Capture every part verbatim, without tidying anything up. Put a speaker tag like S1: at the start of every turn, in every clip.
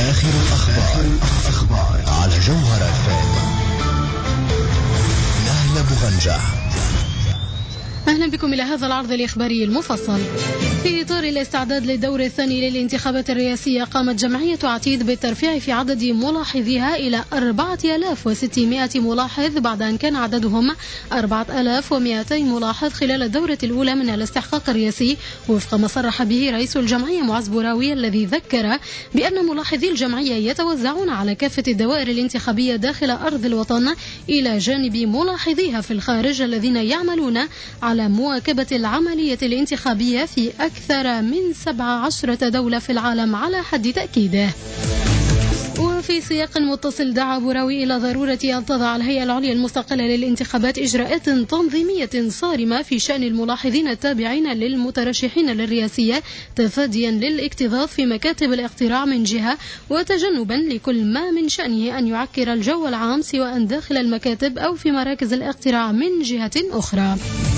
S1: آخر الأخبار على جوهرة فام. نهلة بغنجة.
S2: أهلا بكم إلى هذا العرض الإخباري المفصل. في إطار الاستعداد للدور الثاني للانتخابات الرئاسية، قامت جمعية عتيد بالترفيع في عدد ملاحظيها إلى أربعة آلاف وستمائة ملاحظ، بعد أن كان عددهم أربعة آلاف ومئتين ملاحظ خلال الدورة الأولى من الاستحقاق الرئاسي، وفق ما صرح به رئيس الجمعية معز بوراوي، الذي ذكر بأن ملاحظي الجمعية يتوزعون على كافة الدوائر الانتخابية داخل أرض الوطن، إلى جانب ملاحظيها في الخارج الذين يعملون على مواكبة العملية الانتخابية في أكثر من سبع عشرة دولة في العالم على حد تأكيده. وفي سياق متصل، دعا بوراوي إلى ضرورة أن تضع الهيئة العليا المستقلة للانتخابات إجراءات تنظيمية صارمة في شأن الملاحظين التابعين للمترشحين للرئاسية، تفاديا للاكتظاظ في مكاتب الاقتراع من جهة، وتجنبا لكل ما من شأنه أن يعكر الجو العام سواء داخل المكاتب أو في مراكز الاقتراع من جهة أخرى.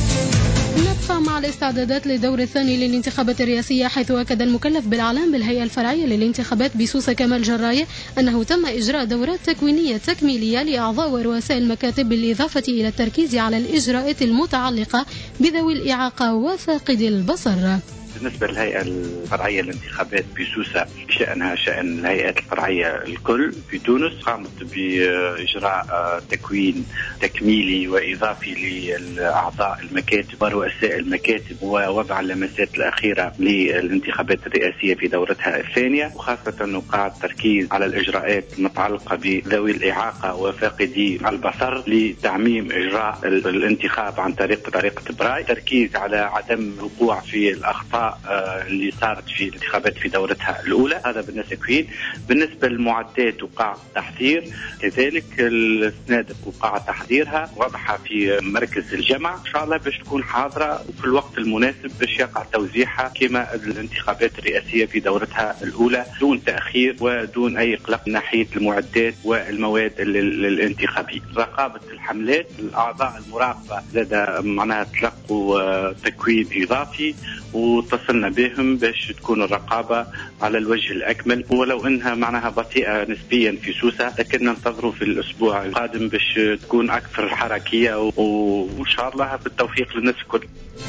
S2: نبقى مع الاستعدادات للدور الثاني للانتخابات الرئاسية، حيث أكد المكلف بالإعلام بالهيئة الفرعية للانتخابات بسوسة كمال جراي أنه تم إجراء دورات تكوينية تكميلية لأعضاء ورؤساء المكاتب، بالإضافة إلى التركيز على الإجراءات المتعلقة بذوي الإعاقة وفاقدي البصر.
S3: بالنسبة للهيئة الفرعية للانتخابات بسوسة، شأنها شأن الهيئات الفرعية الكل في تونس، قامت بإجراء تكوين تكميلي وإضافي لأعضاء المكاتب ورؤساء المكاتب، ووضع اللمسات الأخيرة للانتخابات الرئاسية في دورتها الثانية، وخاصة نقاط التركيز على الإجراءات المتعلقة بذوي الإعاقة وفاقدي البصر لتعميم إجراء الانتخاب عن طريق طريقة براي، تركيز على عدم الوقوع في الأخطاء اللي صارت في الانتخابات في دورتها الأولى. هذا بالنسبة للتكوين. بالنسبة للمعدات وقاع التحضير كذلك السنادق وقاع تحضيرها وضعها في مركز الجمع إن شاء الله باش تكون حاضرة وفي الوقت المناسب باش يقع توزيعها كما الانتخابات الرئاسية في دورتها الأولى، دون تأخير ودون أي قلق من ناحية المعدات والمواد الانتخابية. رقابة الحملات، الأعضاء المراقبة لدى معناها تلقوا تكوين إضافي واتصلنا بهم باش تكون الرقابة على الوجه الأكمل، ولو أنها معناها بطيئة نسبيا في سوسة، لكن ننتظروا في الأسبوع القادم باش تكون أكثر حركية، وإن شاء الله بالتوفيق للناس الكل.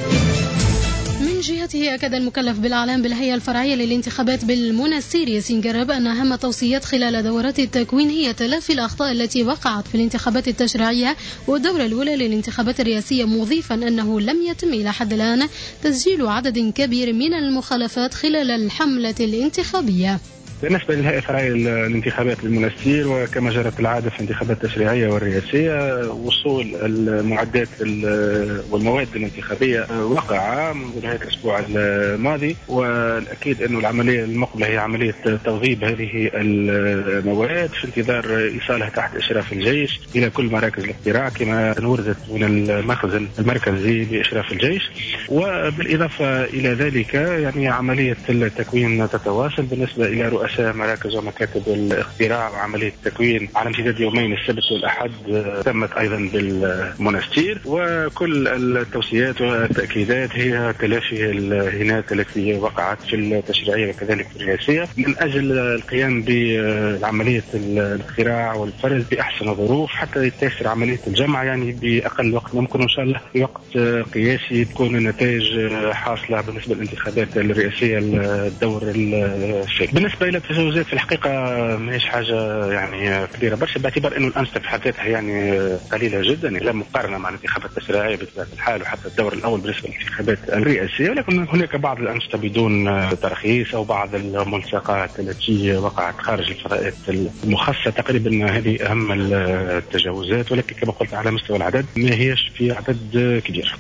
S2: من جهته، أكد المكلف بالإعلام بالهيئة الفرعية للانتخابات بالمنستير ياسين قرب أن أهم توصيات خلال دورات التكوين هي تلافي الأخطاء التي وقعت في الانتخابات التشريعية والدورة الأولى للانتخابات الرئاسية، مضيفا أنه لم يتم إلى حد الآن تسجيل عدد كبير من المخالفات خلال الحملة الانتخابية.
S4: بالنسبة للهيئة الفرعية للانتخابات المنستير، وكما جرت العادة في الانتخابات التشريعية والرئاسية، وصول المعدات والمواد الانتخابية وقع منذ نهاية الأسبوع الماضي، والأكيد أن العملية المقبلة هي عملية توظيف هذه المواد في انتظار إيصالها تحت إشراف الجيش إلى كل مراكز الاقتراع كما وردت من المخزن المركزي بإشراف الجيش. وبالإضافة إلى ذلك يعني عملية التكوين تتواصل بالنسبة إلى رؤساء مراكز ومكاتب الاقتراع، وعملية التكوين على امتداد يومين السبت والأحد تمت أيضا بالمنستير، وكل التوصيات والتأكيدات هي تلافي الهينات التي وقعت في التشريعية وكذلك في الرئاسية من أجل القيام بعملية الاقتراع والفرز بأحسن ظروف حتى يتيسر عملية الجمع يعني بأقل وقت ممكن، وإن شاء الله في وقت قياسي تكون النتائج حاصلة بالنسبة للانتخابات الرئاسية الدور الثاني. بالنسبة إلى التجاوزات في الحقيقة ماهيش حاجة يعني كبيرة برشا، باعتبار أنه الأنشطة في حد ذاتها يعني قليلة جدا، يعني لا مقارنة مع الانتخابات التشريعية بطبيعة الحال وحتى الدور الأول بالنسبة للانتخابات الرئاسية، ولكن هناك بعض الأنشطة بدون ترخيص أو بعض الملصقات التي وقعت خارج الفضاءات المخصصة. تقريبا هذه أهم التجاوزات، ولكن كما قلت على مستوى العدد ما هيش في عدد كبير.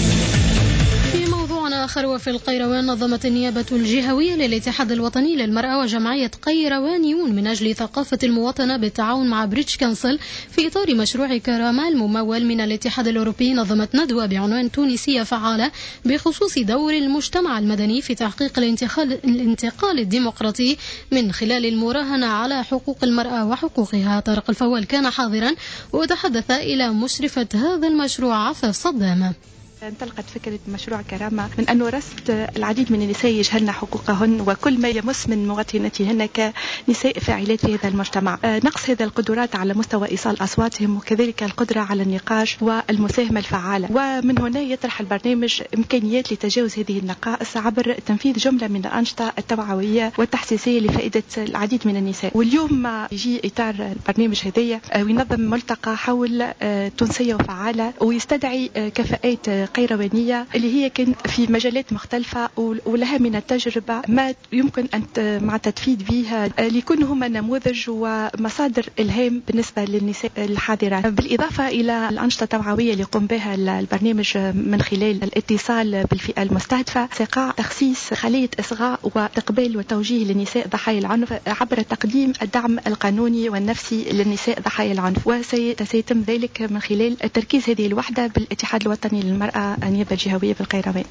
S2: آخر، وفي القيروان، نظمت النيابة الجهوية للاتحاد الوطني للمرأة وجمعية قيروانيون من أجل ثقافة المواطنة بالتعاون مع بريتش كانسل في إطار مشروع كرامة الممول من الاتحاد الأوروبي، نظمت ندوة بعنوان تونسية فعالة بخصوص دور المجتمع المدني في تحقيق الانتقال الديمقراطي من خلال المراهنة على حقوق المرأة وحقوقها. طارق الفوال كان حاضرا وتحدث إلى مشرفة هذا المشروع عفاف صدام.
S5: انطلقت فكرة مشروع كرامة من أنه رصد العديد من النساء يجهلن حقوقهن وكل ما يمس من مواطنتهن كنساء فاعلات في هذا المجتمع. نقص هذا القدرات على مستوى إيصال أصواتهم وكذلك القدرة على النقاش والمساهمة الفعالة، ومن هنا يطرح البرنامج إمكانيات لتجاوز هذه النقائص عبر تنفيذ جملة من الأنشطة التوعوية والتحسيسية لفائدة العديد من النساء. واليوم يجي إطار البرنامج هذية وينظم ملتقى حول تونسية وفعالة ويستدعي كفاءات قيروانية اللي هي كان في مجالات مختلفة ولها من التجربة ما يمكن أن مع تفيد بها ليكونوا هم نموذج ومصادر إلهام بالنسبة للنساء الحاضرات، بالإضافة إلى الأنشطة التوعوية اللي يقوم بها البرنامج من خلال الاتصال بالفئة المستهدفة، سقاع تخصيص خلية إصغاء وإقبال وتوجيه للنساء ضحايا العنف عبر تقديم الدعم القانوني والنفسي للنساء ضحايا العنف، وسيتم ذلك من خلال تركيز هذه الوحدة بالاتحاد الوطني للمرأة النيابة الجهوية بالقيروان.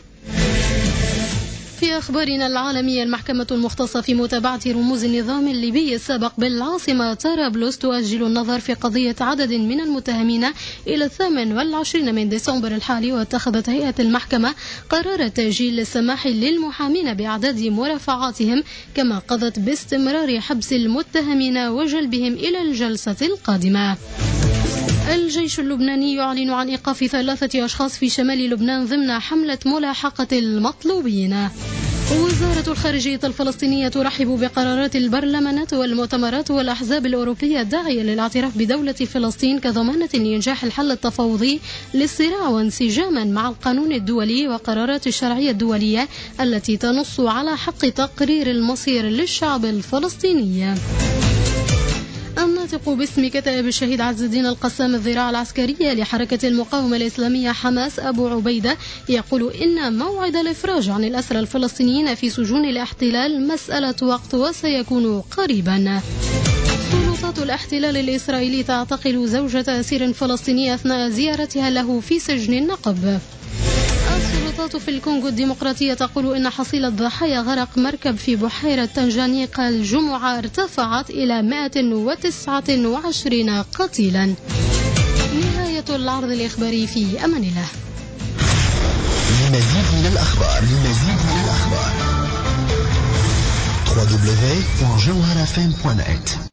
S2: في أخبارنا العالمية، المحكمة المختصة في متابعة رموز النظام الليبي السابق بالعاصمة طرابلس تؤجل النظر في قضية عدد من المتهمين إلى الثامن والعشرين من ديسمبر الحالي، واتخذت هيئة المحكمة قرار تأجيل للسماح للمحامين بإعداد مرافعاتهم، كما قضت باستمرار حبس المتهمين وجلبهم إلى الجلسة القادمة. الجيش اللبناني يعلن عن إيقاف ثلاثة أشخاص في شمال لبنان ضمن حملة ملاحقة المطلوبين. وزارة الخارجية الفلسطينية ترحب بقرارات البرلمانات والمؤتمرات والأحزاب الأوروبية الداعية للاعتراف بدولة فلسطين كضمانة لإنجاح الحل التفاوضي للصراع وانسجاما مع القانون الدولي وقرارات الشرعية الدولية التي تنص على حق تقرير المصير للشعب الفلسطيني. الناطق باسم كتائب الشهيد عز الدين القسام الذراع العسكرية لحركة المقاومة الإسلامية حماس أبو عبيدة يقول إن موعد الإفراج عن الأسرى الفلسطينيين في سجون الاحتلال مسألة وقت وسيكون قريبا. سلطات الاحتلال الإسرائيلي تعتقل زوجة أسير فلسطيني أثناء زيارتها له في سجن النقب. السلطات في الكونغو الديمقراطية تقول إن حصيلة ضحايا غرق مركب في بحيرة تنجانيقا الجمعة ارتفعت إلى مئة وتسعة وعشرين قتيلا. نهاية العرض الإخباري، في أمان الله.
S1: لمزيد من الأخبار لمزيد من الأخبار دبليو دبليو دبليو دوت جوهرة إف إم دوت نت.